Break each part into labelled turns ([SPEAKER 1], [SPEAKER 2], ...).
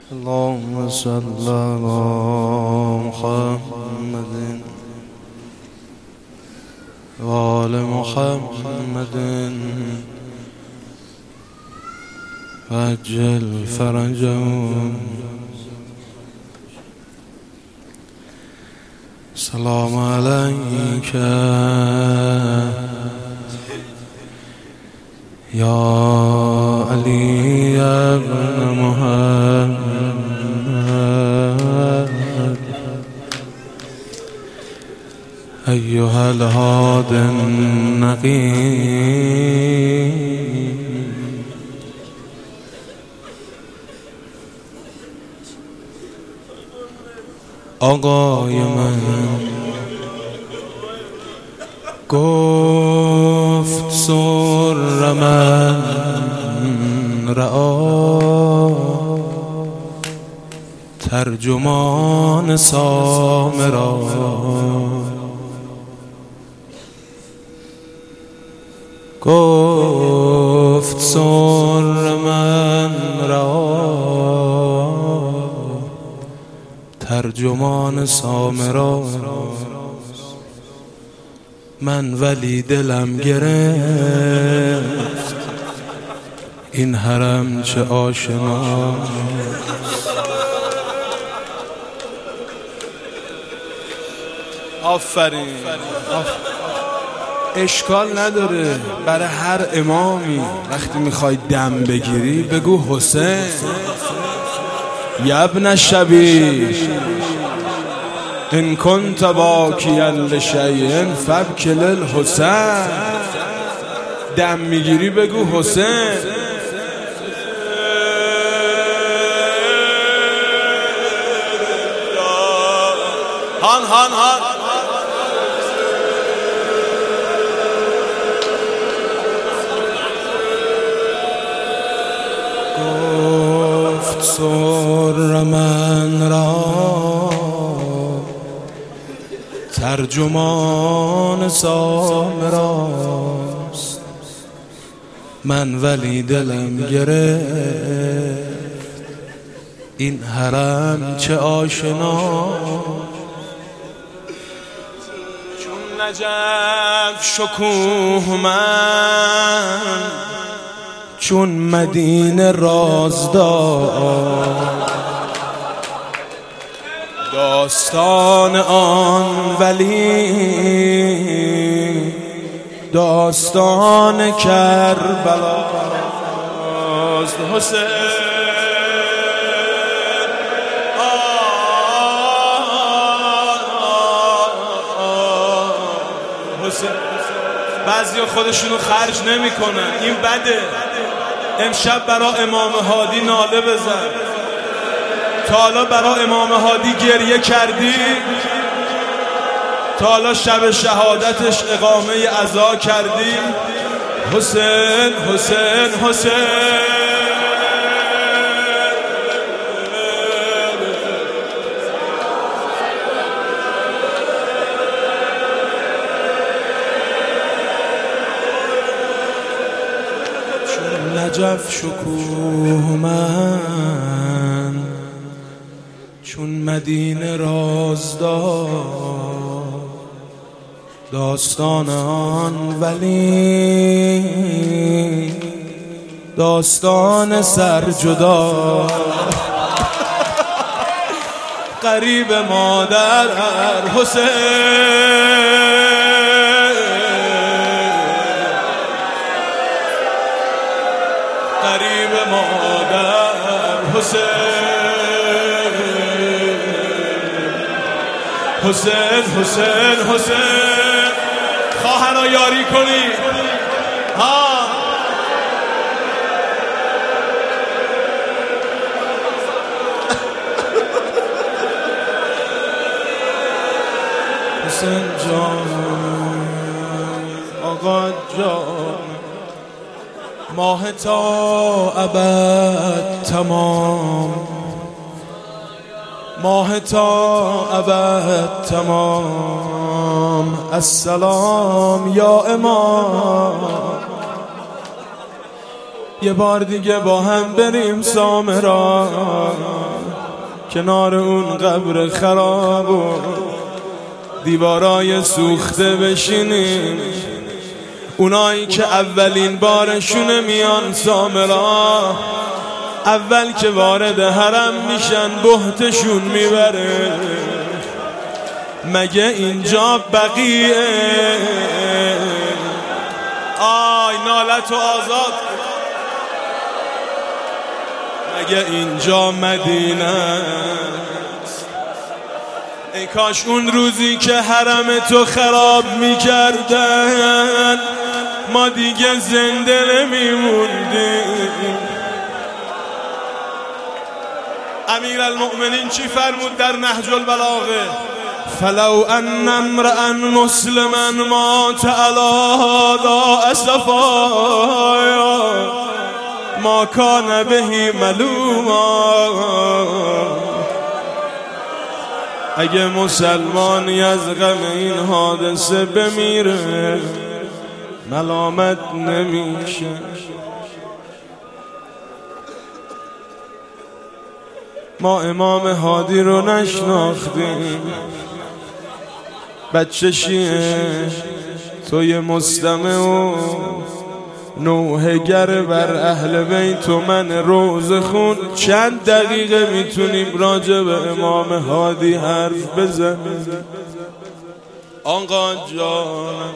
[SPEAKER 1] اللهم صل على محمد وآل محمد وعجل فرجهم. السلام عليك يا علي بن محمد أيها الهادي النقي. آقای من گفت سر من رعا، ترجمان سامرا گفت سر من رعا، ترجمان سامرا. من ولی دلم گرفت این حرم چه آشنا. آفرین. اشکال نداره برای هر امامی وقتی میخوای دم بگیری بگو حسین یبن الشبیب ان کنت باکیا لشیء فابکی للحسین. دم میگیری بگو حسین. هان هان هان. گفت سر من را ترجمان سامراست. من ولی دلم گرفت این حرم چه آشنا. چون نجف شکوه من، چون مدینه رازدار، داستان آن ولی داستان کربلاست. حسین حسین. بعضی خودشونو خرج نمی کنن، این بده. امشب برا امام هادی ناله بزن. تا حالا برا امام هادی گریه کردی؟ تا حالا شب شهادتش اقامه عزا کردی؟ حسین حسین حسین. چون نجف شکوه من، چون مدینه رازدار، داستان آن ولی داستان سرجدا. قریب مادر حسین، قریب مادر حسین. حسین حسین حسین. خواهرا یاری کنی ها. حسین جان آقا جان، ماه تا ابد تمام، ماه تا ابد تمام. السلام یا امام. یه بار دیگه با هم بریم سامرا. کنار اون قبر خراب و دیوارای سوخته بشینیم. اونایی که اولین بارشونه میان سامرا، اول که وارد حرم میشن بهتشون میبره. مگه اینجا بقیه؟ آی نالت و آزاد. مگه اینجا مدینه است؟ ای کاش اون روزی که حرم تو خراب میکردن ما دیگه زنده نمیموندیم. امیرالمؤمنین چی فرمود در نهج البلاغه؟ فلو ان امرأ مسلما مات علی هذا اسفایا ما کان بهی ملوما. اگه مسلمانی از غم این حادثه بمیره ملامت نمیشه. ما امام هادی رو نشناختیم. بچه شیعه توی مستمع و نوحه‌گر بر اهل بیت و من روزه خون چند دقیقه میتونیم راجع به امام هادی حرف بزنیم؟ آقا جانم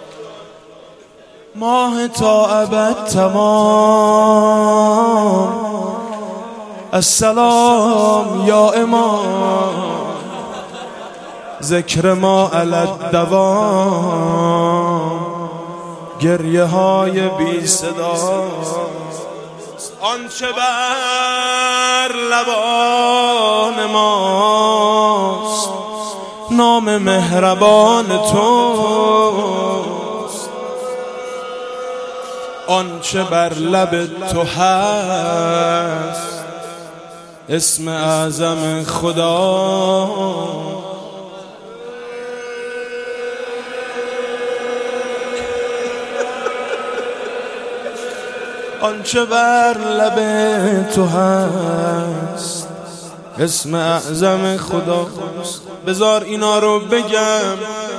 [SPEAKER 1] ماه تا ابد تمام السلام یا امام ذکر ما علی الدوام گریه های بی صدا آنچه بر لبان ماست نام مهربان توست. آنچه بر لب تو هست اسم اعظم خدا. آنچه بر لب تو هست اسم اعظم خداست. بذار اینا رو بگم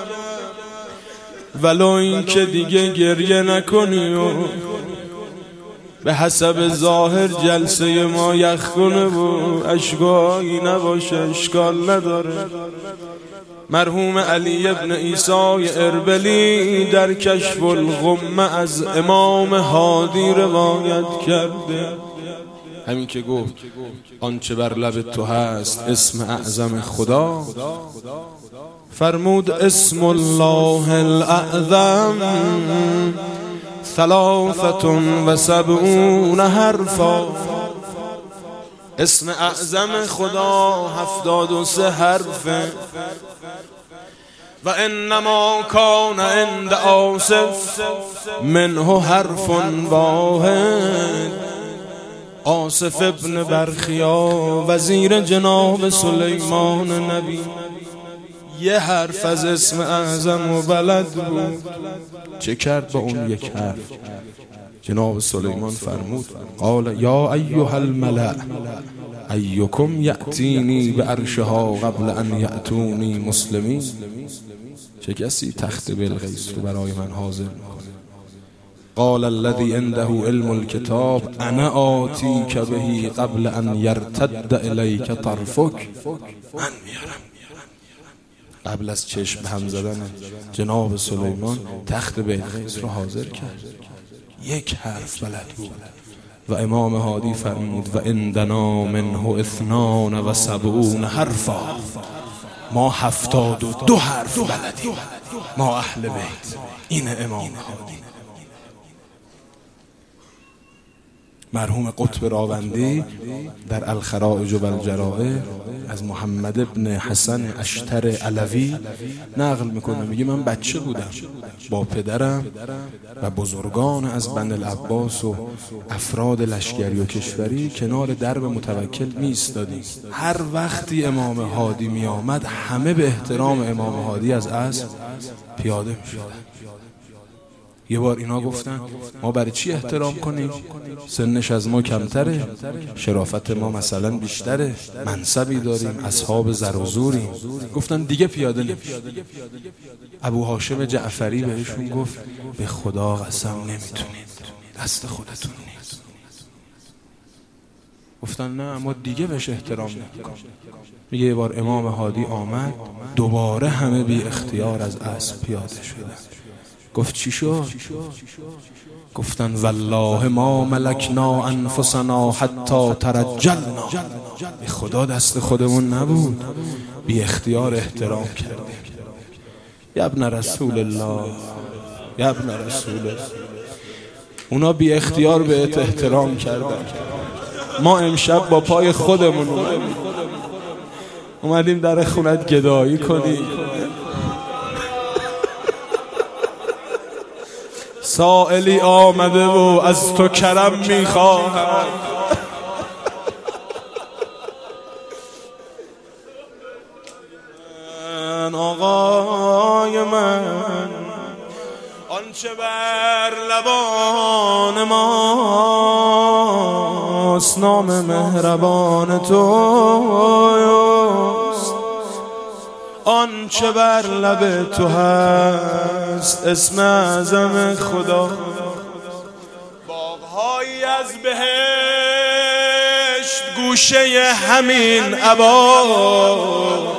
[SPEAKER 1] ولو این که دیگه گریه نکنی و به حسب ظاهر جلسه ما یخ کنه و اشکایی نباشه اشکال نداره. مرحوم علی ابن عیسی اربلی در کشف الغمه از امام هادی روایت کرده. همین که گفت آنچه بر لب تو هست اسم اعظم خدا، فرمود اسم الله الاعظم 73 حرفا. اسم اعظم خدا 73 حرفه. و انما کان عند آصف منه حرف واحد. آصف ابن برخیا وزیر جناب سلیمان نبی یه حرف از اسم اعظم و بلد بود. چه کرد با اون یک حرف؟ جناب سلیمان فرمود قال یا ایها الملأ ایکم یأتینی بعرشها قبل ان یأتونی مسلمین. چه کسی تخت بلقیس رو برای من حاضر میکنه؟ قال الذي عنده علم الكتاب انا آتیک بهی قبل ان یرتد الیک طرفک. من میارم. قبل از چشم هم زدن جناب سلیمان تخت بلقیس رو حاضر کرد. یک حرف بلد بود. و امام هادی فرمود و عندنا منه 72 حرفا. ما 72 حرف بلدیم. ما اهل بیت. این امام هادی. مرحوم قطب راوندی در الخرائج و الجرائع از محمد ابن حسن اشتر علوی نقل میکنه. میگه من بچه بودم با پدرم و بزرگان از بن العباس و افراد لشکری و کشوری کنار درب متوکل می ایستادیم. هر وقتی امام هادی می آمد همه به احترام امام هادی از اسب پیاده می شدن. یه بار اینا گفتن ما برای چی احترام کنیم؟ سنش از ما کمتره، شرافت ما مثلا بیشتره، منصبی داریم، اصحاب زر و زوریم. گفتن دیگه پیاده نمیشه. ابو هاشم جعفری بهشون گفت به خدا قسم نمیتونید، دست خودتون نیست. گفتن نه ما دیگه بهش احترام نمیکنیم. میگه یه بار امام هادی آمد، دوباره همه بی اختیار از اسب پیاده شدن. گفت چی شد؟ گفتن والله ما ملکنا انفسنا حتی ترجلنا. به خدا دست خودمون نبود، بی اختیار احترام کردیم. یا ابن رسول الله، یا ابن رسول الله. اونا بی اختیار بهت احترام کردن، ما امشب با پای خودمون اومدیم در خونت گدایی کنیم. سائلی آمده و از تو کرم میخواهد. آقای من آنچه بر لبان ماست نام مهربان توست، آنچه بر لب تو هست اسم اعظم خدا. باغ‌هایی از بهشت گوشه همین عباست،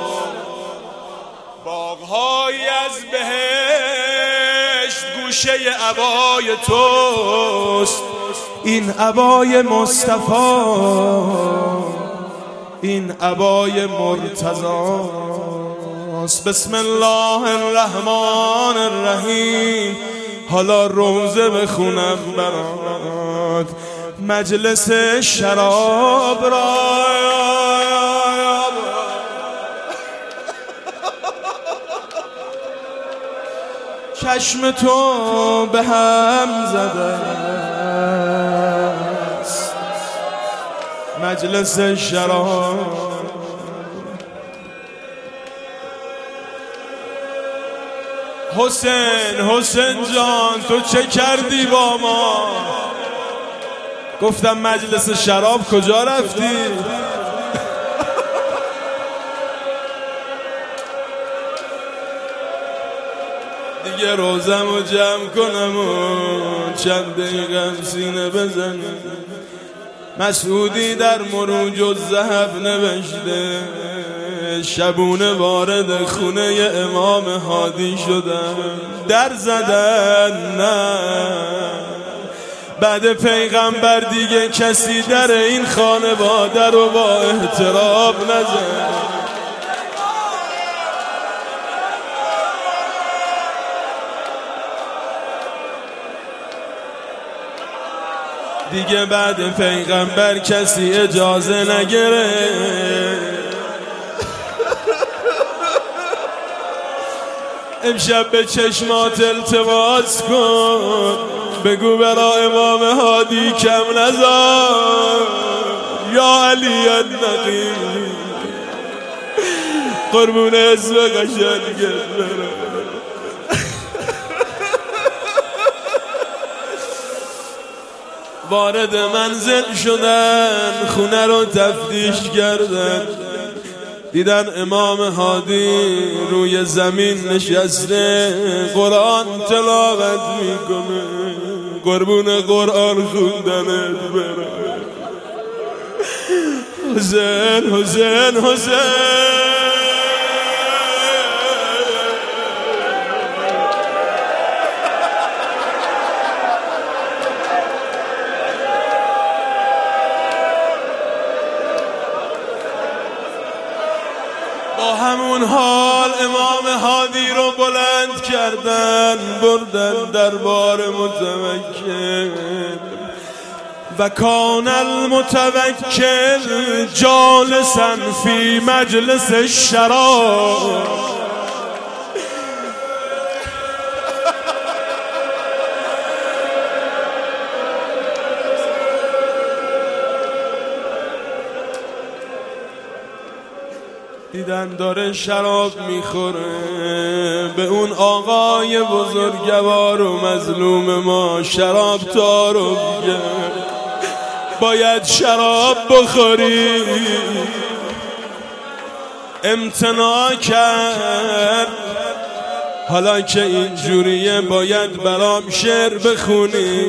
[SPEAKER 1] باغ‌هایی از بهشت گوشه عبای توست. این عبای مصطفی، این عبای مرتضی. بسم الله الرحمن الرحیم. حالا روزه بخونم برات، مجلس شراب را چشم تو به هم زده است. مجلس شراب حسین جان تو چه کردی با ما؟ گفتم مجلس شراب کجا رفتی؟ دیگه روزم رو جمع کنم و چند دقیقه سینه بزنم. مسعودی در مروج الذهب نوشته شبونه وارد خونه امام هادی شدن، در زدن نه بعد پیغمبر دیگه کسی در این خانواده رو با احترام نزد. دیگه بعد پیغمبر کسی اجازه نگرفت. امشب به چشمات التماس کن، بگو برا امام هادی کم نذار. یا علی النقی قربون اسم قشنگت برم. وارد منزل شدن، خونه رو تفتیش کردن، دیدن امام هادی روی زمین نشسته قرآن تلاوت میکنه. قربون قرآن خوندنت برم. حسین حسین حسین با همون حال امام هادی رو بلند کردن، بردن دربار متوکل. و کان المتوکل جالسا فی مجلس الشراب. دیدن داره شراب میخوره، به اون آقای بزرگوار و مظلوم ما شراب تارو میگه باید شراب بخوری. امتناع کرد، حالا که اینجوریه باید برام شعر بخونی.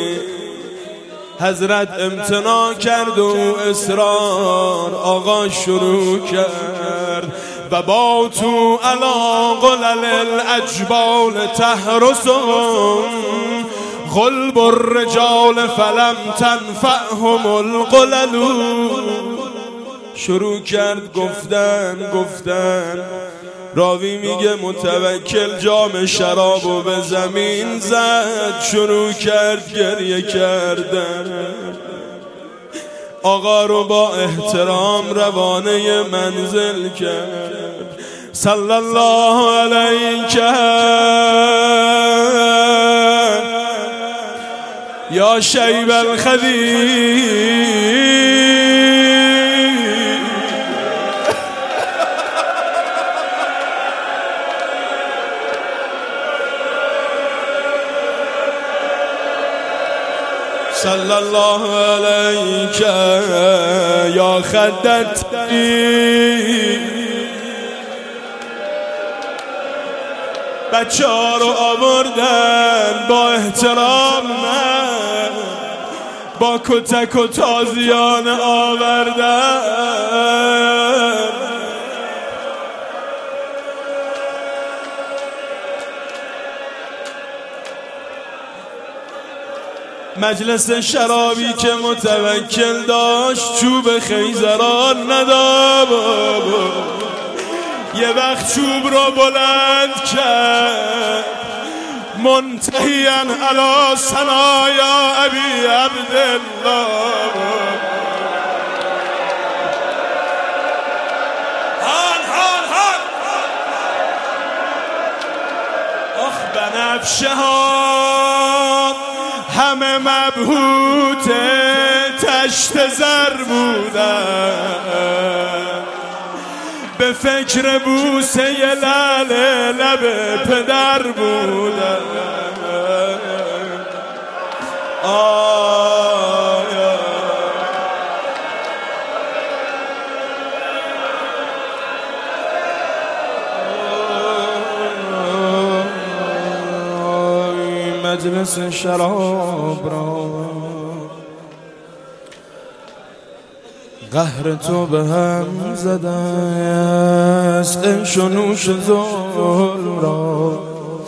[SPEAKER 1] حضرت امتناع کرد و اصرار آقا شروع کرد و با تو علا قلل الاجبال تحرسهم قلب الرجال فلم تنفعهم القلل. شروع کرد گفتن راوی میگه متوکل جام شرابو به زمین زد، شروع کرد گریه کردن. آقا رو با احترام روانه منزل کرد. صلی الله علیک یا شیب الخدیر. صلی الله علیک یا خدتی. بچه ها رو آوردن با احترام، نه با کتک و تازیان آوردن. مجلس شرابی که متوکل داشت چوب خیزران نداشت. یه وقت چوب رو بلند کرد منتهیا علی ثنایا ابی عبدالله. آخ بنفشه ها همه مبهوت تشت زر بودن، به فکر بوسه لعل لب پدر بودن. مجلس شراب را قهر تو به هم زده است، عیش و نوش ظلم را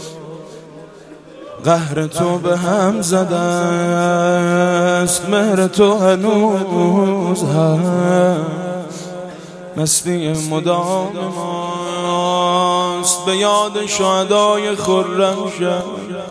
[SPEAKER 1] قهر تو به هم زده است. مهر تو هنوز هست، مستی مدام ماست. به یاد شهدای خرم شد،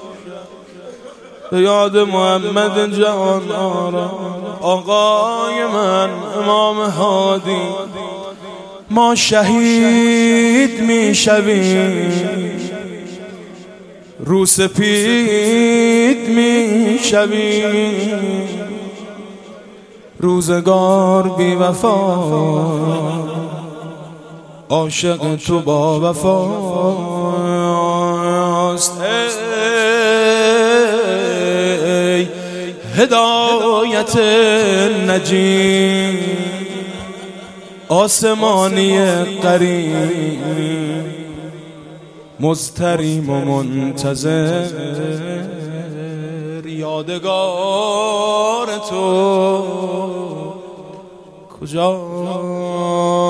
[SPEAKER 1] به یاد محمد جوان آرا آقای من امام هادی. ما شهید می شویم، رو سپید می شویم. روزگار بی وفا، عاشق تو با وفاست. هدایت نجیم آسمانی قریب، مضطریم و منتظر یادگار تو کجا